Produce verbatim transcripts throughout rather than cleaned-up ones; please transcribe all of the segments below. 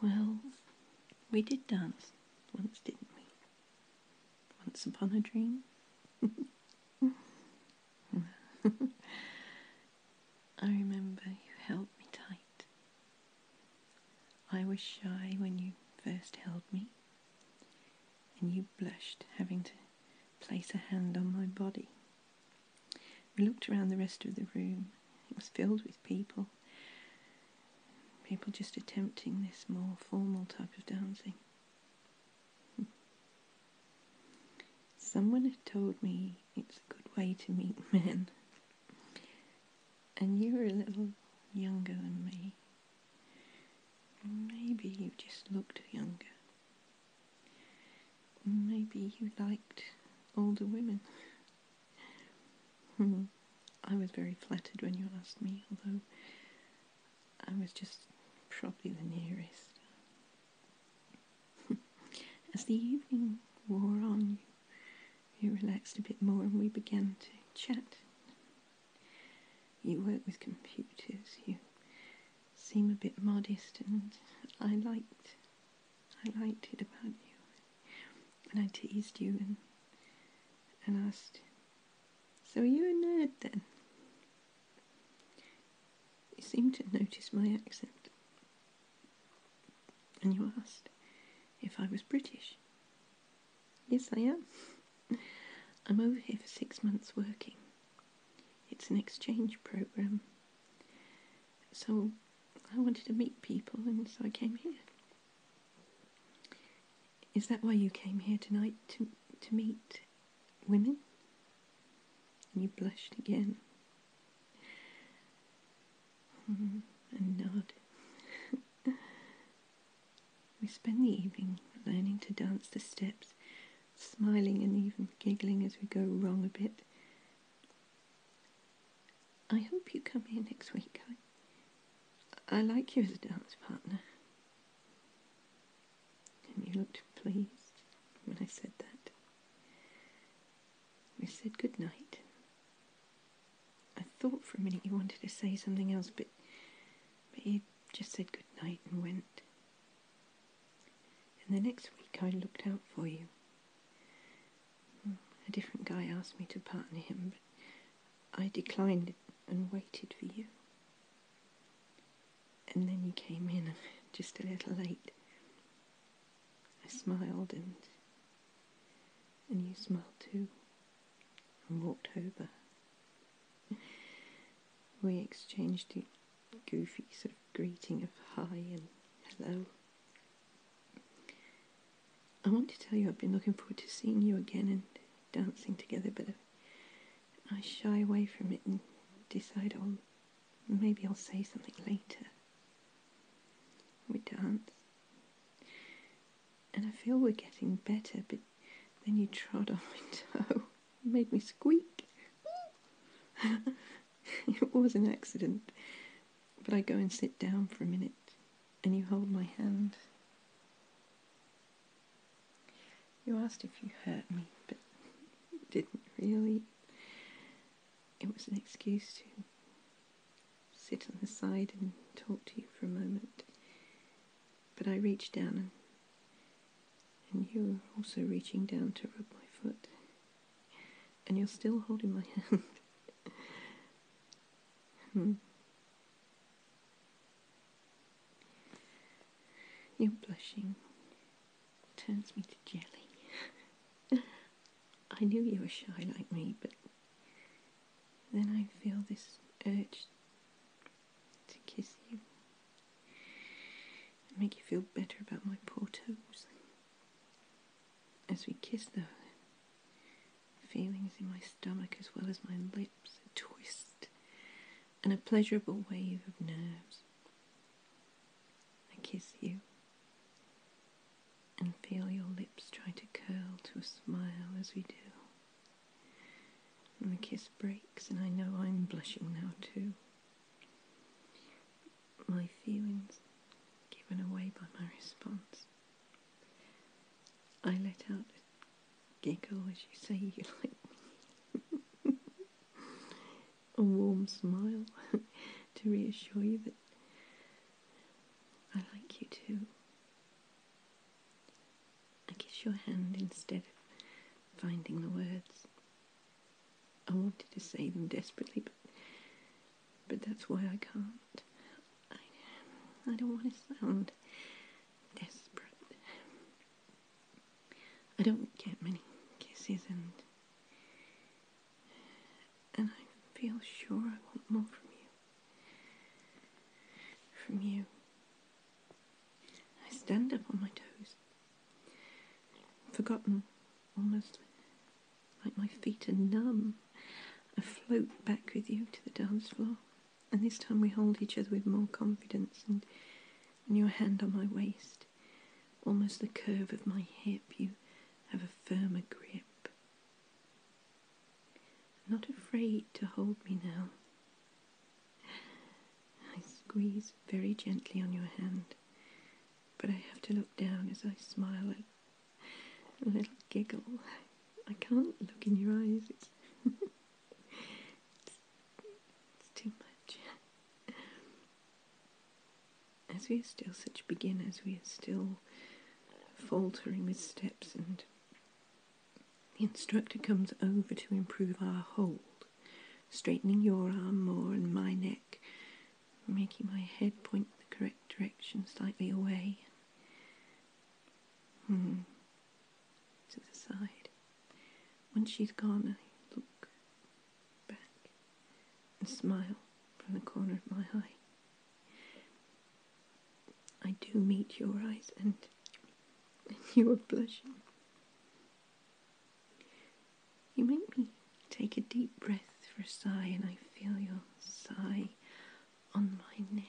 Well, we did dance once, didn't we? Once upon a dream. I remember you held me tight. I was shy when you first held me, and you blushed having to place a hand on my body. We looked around the rest of the room. It was filled with people. People just attempting this more formal type of dancing. Someone had told me it's a good way to meet men. And you were a little younger than me. Maybe you just looked younger. Maybe you liked older women. I was very flattered when you asked me, although I was just probably the nearest. As the evening wore on, you, you relaxed a bit more and we began to chat. You work with computers, you seem a bit modest, and I liked, I liked it about you. And I teased you and, and asked, so are you a nerd then? You seemed to notice my accent. And you asked if I was British. Yes, I am. I'm over here for six months working. It's an exchange program. So I wanted to meet people, and so I came here. Is that why you came here tonight, to, to meet women? And you blushed again. Mm, and nod. We spend the evening learning to dance the steps, smiling and even giggling as we go wrong a bit. I hope you come here next week. I, I like you as a dance partner. And you looked pleased when I said that. We said good night. I thought for a minute you wanted to say something else, but, but you just said good night and went. And the next week I looked out for you. A different guy asked me to partner him, but I declined it and waited for you. And then you came in just a little late. I smiled and and you smiled too and walked over. We exchanged a goofy sort of greeting of hi and hello. I want to tell you I've been looking forward to seeing you again and dancing together, but I shy away from it and decide I'll maybe I'll say something later. We dance, and I feel we're getting better, but then you trod on my toe and made me squeak. It was an accident, but I go and sit down for a minute, and you hold my hand. You asked if you hurt me, but you didn't really. It was an excuse to sit on the side and talk to you for a moment. But I reached down, and, and you were also reaching down to rub my foot. And you're still holding my hand. hmm. Your blushing turns me to jelly. I knew you were shy like me, but then I feel this urge to kiss you. Make you feel better about my poor toes. As we kiss, though, feelings in my stomach as well as my lips, a twist, and a pleasurable wave of nerves. I kiss you, and feel your lips try to curl to a smile as we do. And the kiss breaks, and I know I'm blushing now too. My feelings given away by my response. I let out a giggle as you say you like me. A warm smile to reassure you that I like you too. your hand instead of finding the words. I wanted to say them desperately, but, but that's why I can't. I, I don't want to sound desperate. I don't get many kisses, and and I feel sure I want more from you. From you. I stand up on my toes, forgotten, almost like my feet are numb. I float back with you to the dance floor, and this time we hold each other with more confidence, and, and your hand on my waist, almost the curve of my hip, you have a firmer grip. I'm not afraid to hold me now. I squeeze very gently on your hand, but I have to look down as I smile at a little giggle. I can't look in your eyes. It's, it's, it's too much. As we are still such beginners, we are still faltering with steps, and the instructor comes over to improve our hold, straightening your arm more and my neck, making my head point the correct direction, slightly away. Hmm. To the side. Once she's gone, I look back and smile from the corner of my eye. I do meet your eyes, and, and you are blushing. You make me take a deep breath for a sigh, and I feel your sigh on my neck.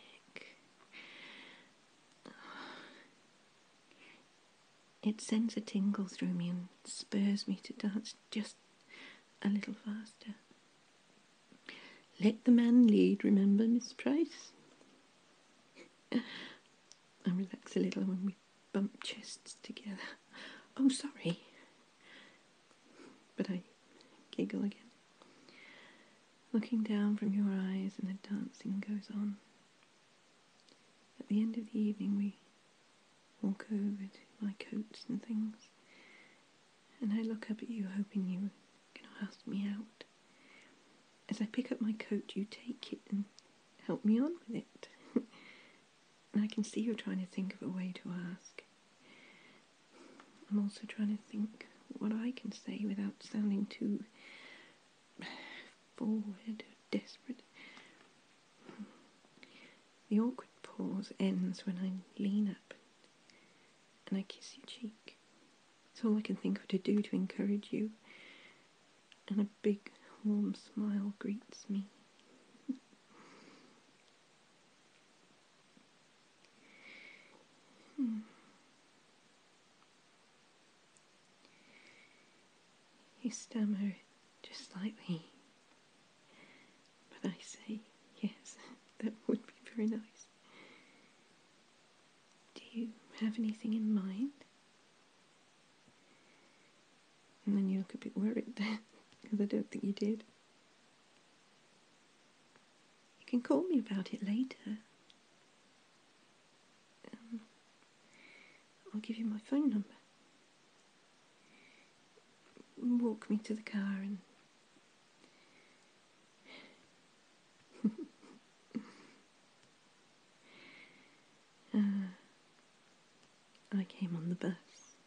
It sends a tingle through me and spurs me to dance just a little faster. Let the man lead, remember, Miss Price? I relax a little when we bump chests together. Oh, sorry. But I giggle again. Looking down from your eyes, and the dancing goes on. At the end of the evening, we walk over to my coats and things, and I look up at you, hoping you were going to ask me out. As I pick up my coat, you take it and help me on with it. And I can see you're trying to think of a way to ask. I'm also trying to think what I can say without sounding too forward or desperate. The awkward pause ends when I lean up and I kiss your cheek. It's all I can think of to do to encourage you, and a big warm smile greets me. hmm. You stammer just slightly, but I say, yes, that would be very nice. Do you have anything in mind? And then you look a bit worried, because I don't think you did. You can call me about it later. Um, I'll give you my phone number. Walk me to the car and... uh, I came on the bus.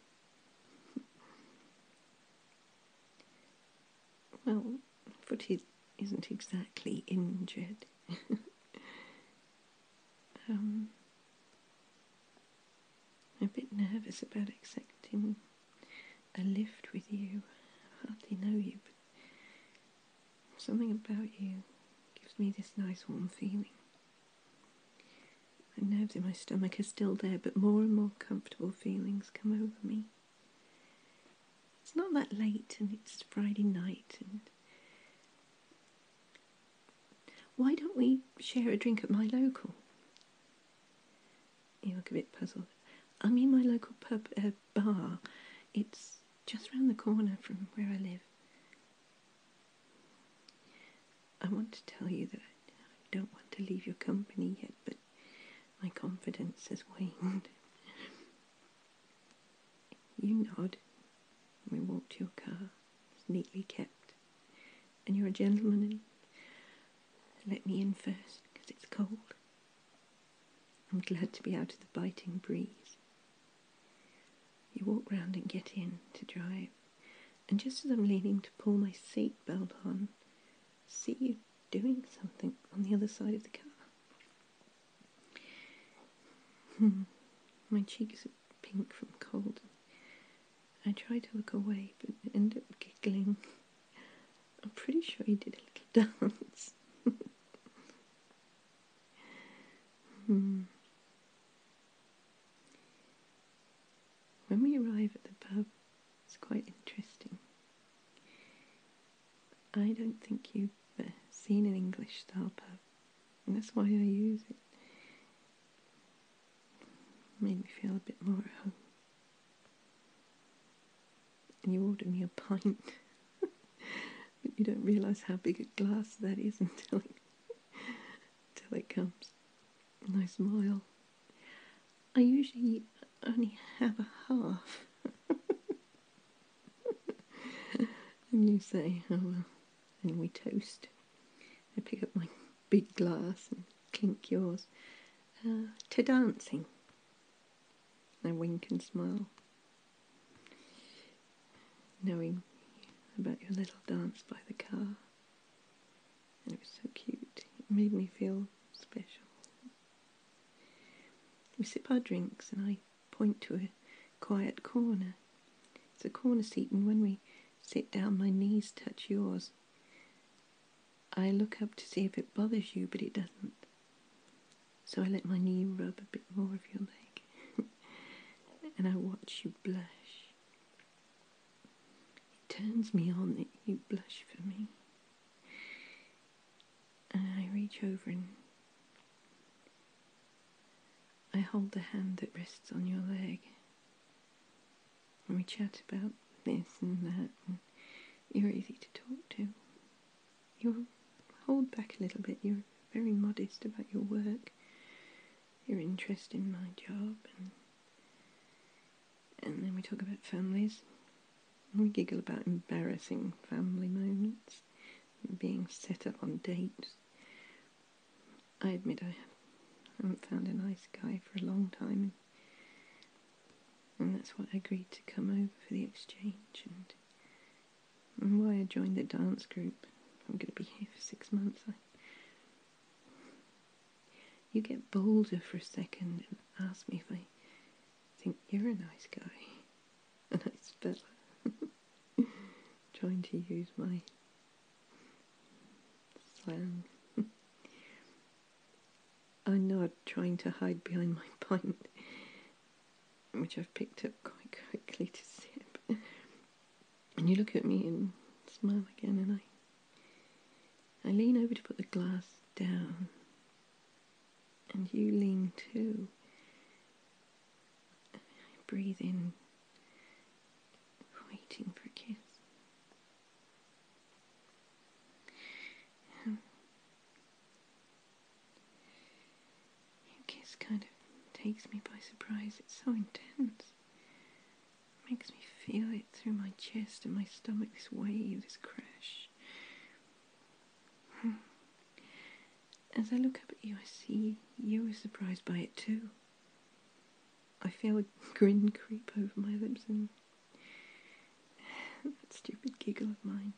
Well, foot isn't exactly injured. um, I'm a bit nervous about accepting a lift with you. I hardly know you, but something about you gives me this nice warm feeling. The nerves in my stomach are still there, but more and more comfortable feelings come over me. It's not that late, and it's Friday night, and why don't we share a drink at my local? You look a bit puzzled. I mean my local pub, uh, bar. It's just round the corner from where I live. I want to tell you that I don't want to leave your company yet, but my confidence has waned. You nod. We walk to your car. It's neatly kept. And you're a gentleman and let me in first because it's cold. I'm glad to be out of the biting breeze. You walk round and get in to drive. And just as I'm leaning to pull my seatbelt on, see you doing something on the other side of the car. Hmm. My cheeks are pink from cold. I try to look away, but end up giggling. I'm pretty sure you did a little dance. hmm. When we arrive at the pub, it's quite interesting. I don't think you've uh, seen an English-style pub, and that's why I use it. Made me feel a bit more at home. And you order me a pint, but you don't realise how big a glass that is until it, until it comes. And I smile. I usually only have a half. And you say, oh well, and we toast. I pick up my big glass and clink yours. Uh, to dancing. I wink and smile, knowing about your little dance by the car. And it was so cute. It made me feel special. We sip our drinks and I point to a quiet corner. It's a corner seat, and when we sit down my knees touch yours. I look up to see if it bothers you, but it doesn't. So I let my knee rub a bit more of your leg. And I watch you blush. It turns me on that you blush for me. And I reach over and I hold the hand that rests on your leg. And we chat about this and that, and you're easy to talk to. You hold back a little bit. You're very modest about your work, your interest in my job, and and then we talk about families. And we giggle about embarrassing family moments, and being set up on dates. I admit I haven't found a nice guy for a long time, and that's why I agreed to come over for the exchange, and, and why I joined the dance group. I'm going to be here for six months. I, you get bolder for a second and ask me if I think you're a nice guy, a nice fella. Trying to use my slang. I nod, trying to hide behind my pint, which I've picked up quite quickly to sip. And you look at me and smile again, and I, I lean over to put the glass down, and you lean too. I breathe in, waiting for a kiss. Your kiss kind of takes me by surprise. It's so intense. It makes me feel it through my chest and my stomach, this wave, this crash. As I look up at you, I see you were surprised by it too. I feel a grin creep over my lips and that stupid giggle of mine.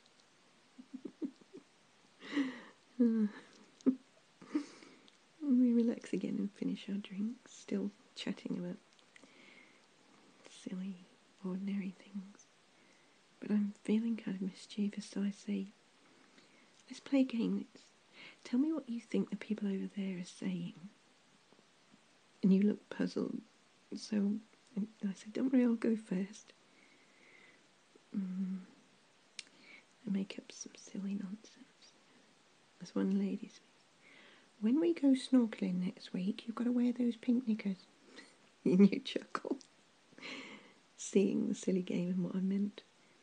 We relax again and finish our drinks, still chatting about silly, ordinary things. But I'm feeling kind of mischievous, so I say, let's play a game. Let's tell me what you think the people over there are saying. And you look puzzled, so I said, don't worry, I'll go first. Mm. I make up some silly nonsense. As one lady says, when we go snorkeling next week, you've got to wear those pink knickers. And you chuckle, seeing the silly game and what I meant.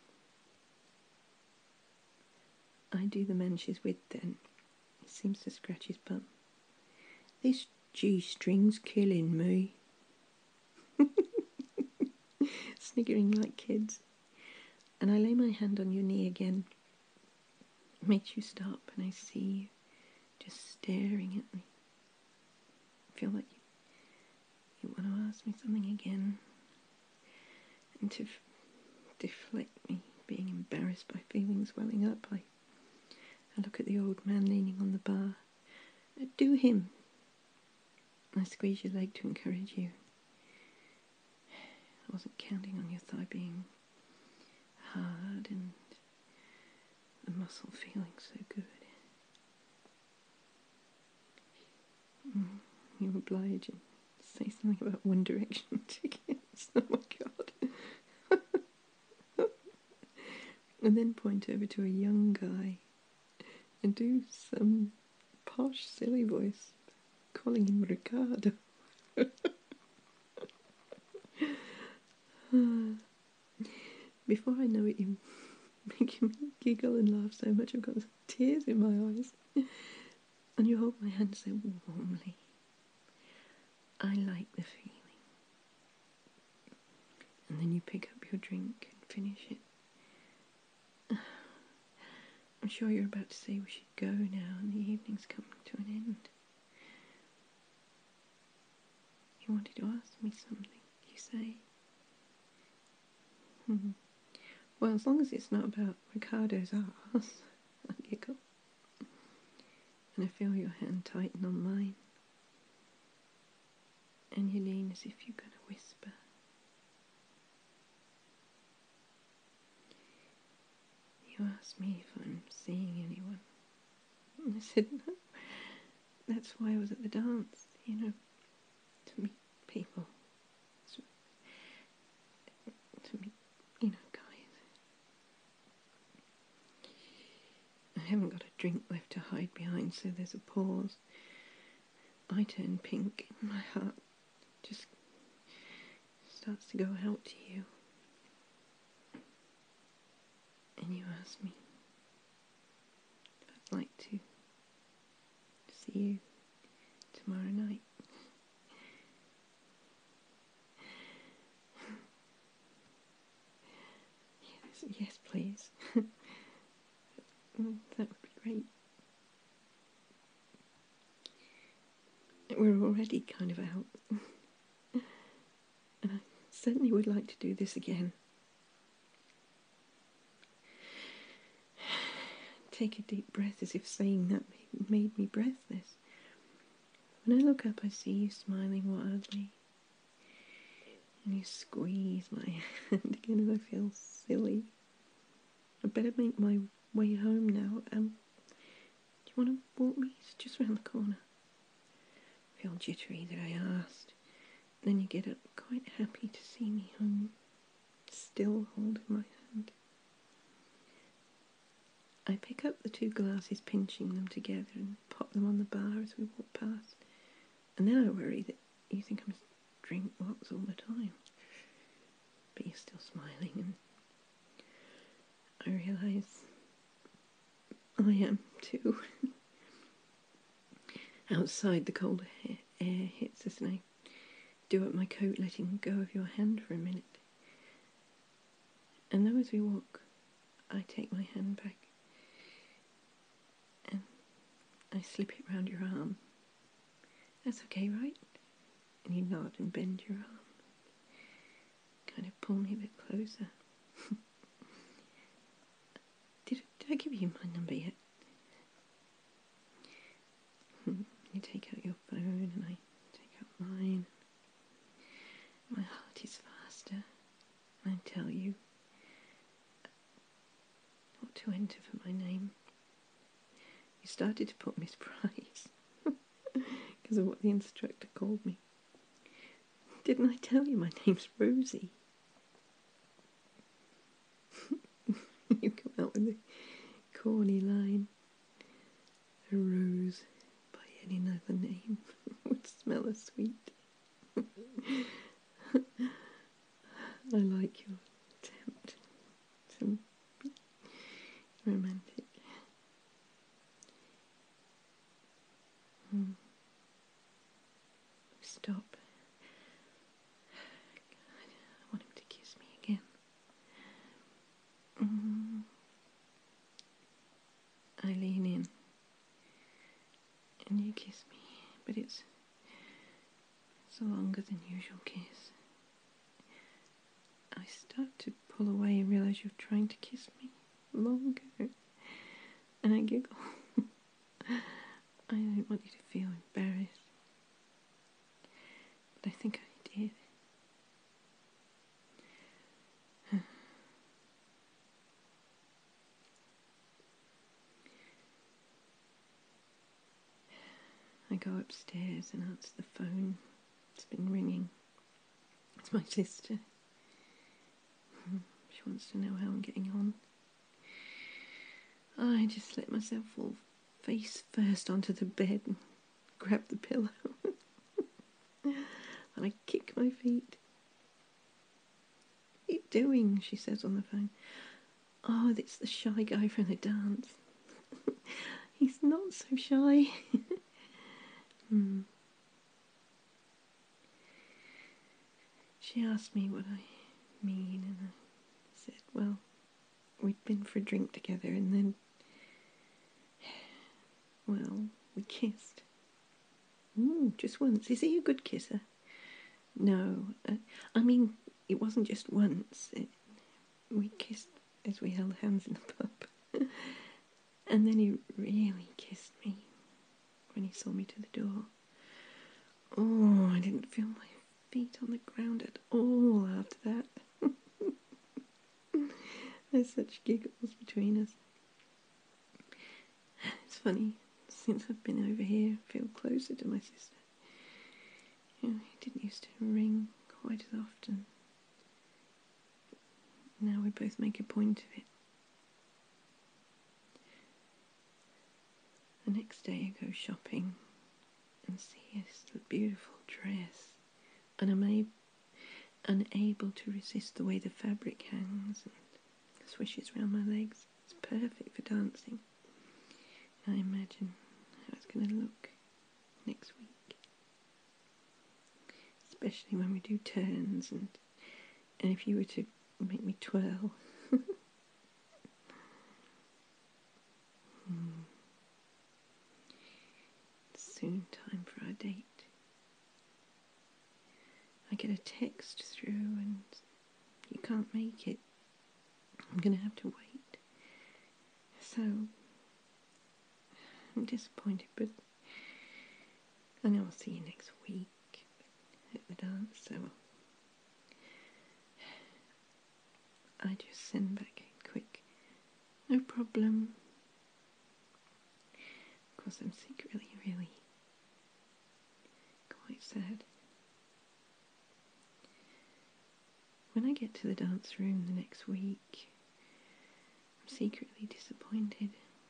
I do the man she's with then. He seems to scratch his bum. This G-string's killing me. sniggering like kids. And I lay my hand on your knee again. It makes you stop, and I see you just staring at me. I feel like you, you want to ask me something again. And to f- deflect me being embarrassed by feelings welling up, I, I look at the old man leaning on the bar. Do him. I squeeze your leg to encourage you. I wasn't counting on your thigh being hard and the muscle feeling so good. Mm, you oblige and say something about One Direction tickets. Oh my god. And then point over to a young guy and do some posh, silly voice, calling him Ricardo. Before I know it, you're making me giggle and laugh so much I've got tears in my eyes. And you hold my hand so warmly. I like the feeling. And then you pick up your drink and finish it. I'm sure you're about to say we should go now and the evening's coming to an end. You wanted to ask me something, you say? Hmm. Well, as long as it's not about Ricardo's ass, I giggle. And I feel your hand tighten on mine. And you lean as if you're going to whisper. You ask me if I'm seeing anyone. And I said, no. That's why I was at the dance, you know, to meet people. To meet, you know, guys. I haven't got a drink left to hide behind, so there's a pause. I turn pink and my heart just starts to go out to you. And you ask me if I'd like to see you tomorrow night. Yes, yes, please. That would be great. We're already kind of out. And I certainly would like to do this again. Take a deep breath as if saying that made me breathless. When I look up, I see you smiling wildly. And you squeeze my hand again and I feel silly. I better make my way home now. Um, do you want to walk me? It's just round the corner. I feel jittery that I asked. Then you get up quite happy to see me home, still holding my hand. I pick up the two glasses, pinching them together and pop them on the bar as we walk past. And then I worry that you think I'm drink lots all the time. But you're still smiling and I realise I am too. Outside, the cold air hits us and I do up my coat, letting go of your hand for a minute. And though as we walk, I take my hand back and I slip it round your arm. That's okay, right? And you nod and bend your arm. Kind of pull me a bit closer. did, did I give you my number yet? You take out your phone and I take out mine. My heart is faster. I tell you what to enter for my name. You started to put Miss Price because of what the instructor called me. Didn't I tell you my name's Rosie? You come out with the corny line. A rose by any other name would smell as sweet. I like your attempt to be romantic. Hmm. Stop. I want him to kiss me a longer than usual kiss. I start to pull away and realise you're trying to kiss me longer. And I giggle. I don't want you to feel embarrassed. But I think I did. I go upstairs and answer the phone. It's been ringing. It's my sister. She wants to know how I'm getting on. I just let myself fall face first onto the bed and grab the pillow. And I kick my feet. What are you doing? She says on the phone. Oh, it's the shy guy from the dance. He's not so shy. hmm. She asked me what I mean, and I said, well, we'd been for a drink together, and then, well, we kissed. Ooh, just once. Is he a good kisser? No. Uh, I mean, it wasn't just once. It, we kissed as we held hands in the pub. And then he really kissed me when he saw me to the door. Oh, I didn't feel my feet on the ground at all after that. There's such giggles between us. It's funny, since I've been over here, I feel closer to my sister. You know, he didn't used to ring quite as often. Now we both make a point of it. The next day I go shopping and see this beautiful dress, and I'm a- unable to resist the way the fabric hangs and swishes around my legs. It's perfect for dancing. And I imagine how it's going to look next week, especially when we do turns, and and if you were to make me twirl. hmm. It's soon time for our date. I get a text through and you can't make it. I'm going to have to wait. So, I'm disappointed, but I know I'll see you next week at the dance, so I just send back a quick, no problem. Of course, I'm secretly really quite sad. When I get to the dance room the next week, I'm secretly disappointed.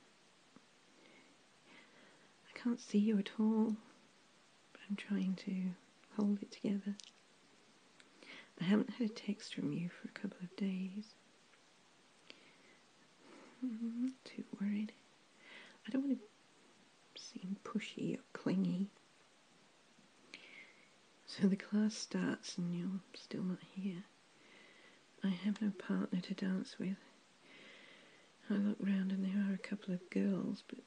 I can't see you at all, but I'm trying to hold it together. I haven't had a text from you for a couple of days. I'm not too worried. I don't want to seem pushy or clingy. So the class starts and you're still not here. I have no partner to dance with. I look round and there are a couple of girls, but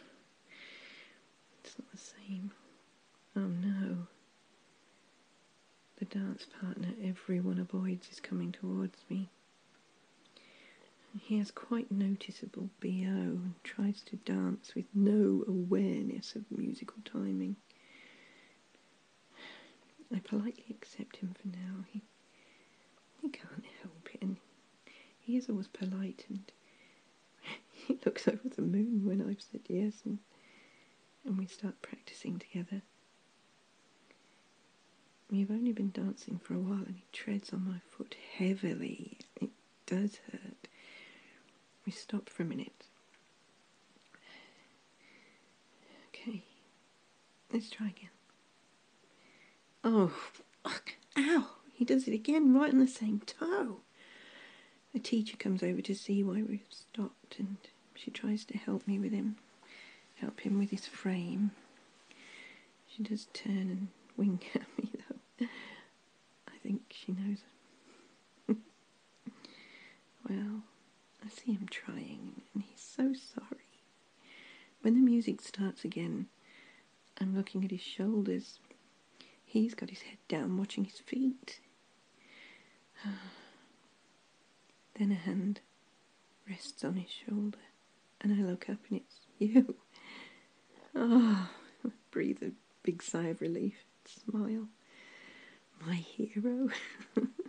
it's not the same. Oh no. The dance partner everyone avoids is coming towards me. He has quite noticeable B O and tries to dance with no awareness of musical timing. I politely accept him for now. He he can't help it, and he is always polite, and he looks over the moon when I've said yes, and, and we start practicing together. We've only been dancing for a while, and he treads on my foot heavily. It does hurt. We stop for a minute. Okay, let's try again. Oh, ow! He does it again, right on the same toe. The teacher comes over to see why we've stopped, and she tries to help me with him, help him with his frame. She does turn and wink at me, though. I think she knows. Well, I see him trying, and he's so sorry. When the music starts again, I'm looking at his shoulders. He's got his head down watching his feet. Then a hand rests on his shoulder and I look up and it's you. Ah, oh, breathe a big sigh of relief, smile. My hero.